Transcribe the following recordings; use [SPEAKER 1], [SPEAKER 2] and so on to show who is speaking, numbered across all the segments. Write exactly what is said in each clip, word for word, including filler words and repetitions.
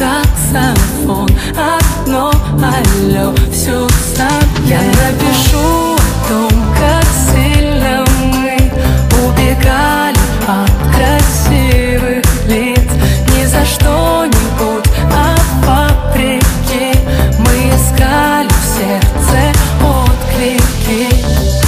[SPEAKER 1] таксофон, одно алло, все сам. Я напишу о том, как сильно мы убегали от красивых лиц. Ни за что-нибудь, а вопреки мы искали в сердце отклики.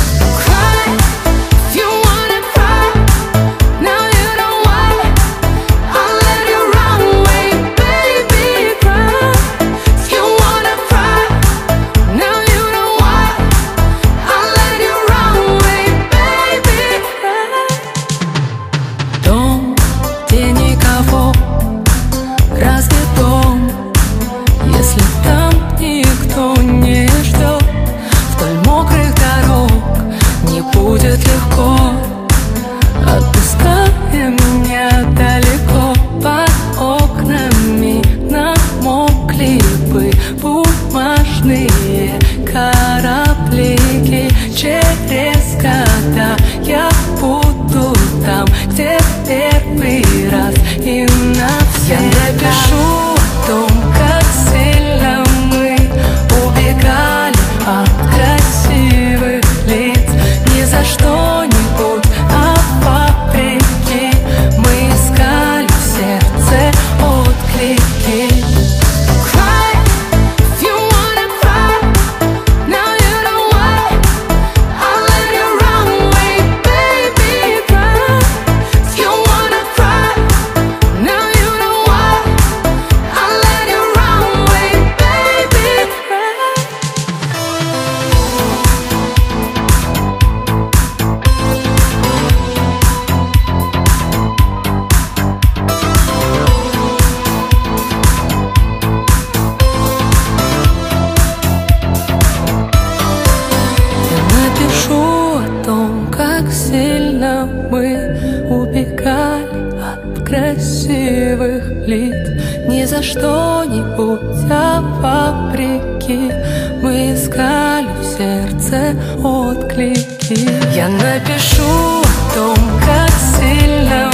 [SPEAKER 1] Разве дом, если там никто не ждет? Вдоль мокрых дорог не будет легко. Отпускай меня далеко. Под окнами намокли бы бумажные кораблики. Через года я буду там, где первый раз и навсегда. Я напишу о том, как сильно мы убегали от красивых лиц. Ни за что-нибудь, а вопреки мы искали в сердце отклики. Как сильно мы убегали от красивых лиц. Ни за что-нибудь, а вопреки мы искали в сердце отклики. Я напишу о том, как сильно